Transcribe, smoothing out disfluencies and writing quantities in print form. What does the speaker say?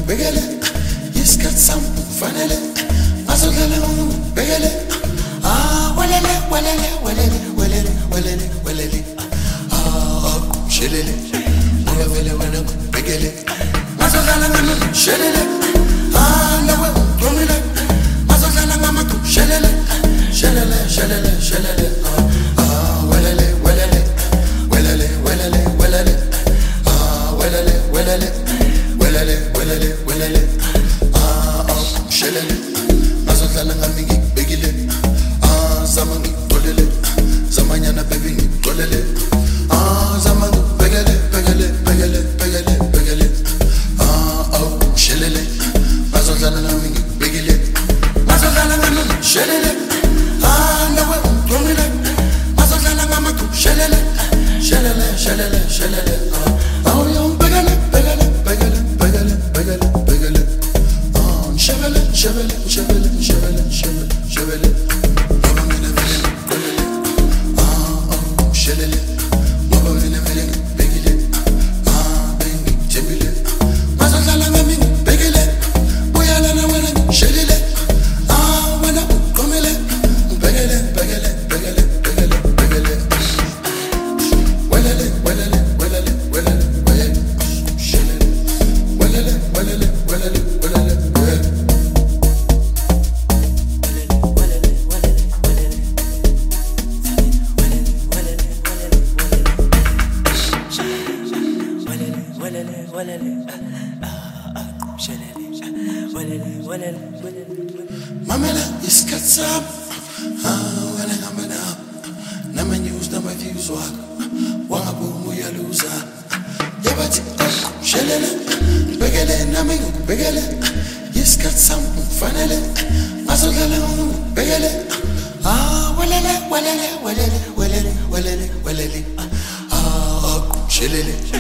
begele isikhathi sami fanele azodlala begele welele welele welele welele welele welele shelele moya vele wena begele azodlala ngami shelele lawe domile azodlala ngami shelele shelele shelele shelele welele welele welele welele welele welele welele welele welele welele shelele azodlala ngami ngibekile zama ngigolele zamanyana baby ngigolele zama ngibekele bekele bekele bekele bekele shelele azodlala ngami ngibekile azodlala ngami shelele lawe domile azodlala ngami shelele shelele shelele shelele begele begele begele begele begele begele shelele shelele shelele shelele shelele shelele shelele mama vele vele begele bengi jebile mazodlala ngami begele boyala na wena shelele wena komele begele begele begele begele begele welele welele welele welele welele shelele welele welele welele welele Mamela isikhathi sami wena ngamana nama-news nama-views wakho wangaboma uyaluza yabathi shelele ngibekele nami ngikubekele isikhathi sami kufanele ngazodlala ngibekele welele welele welele welele welele welele shelele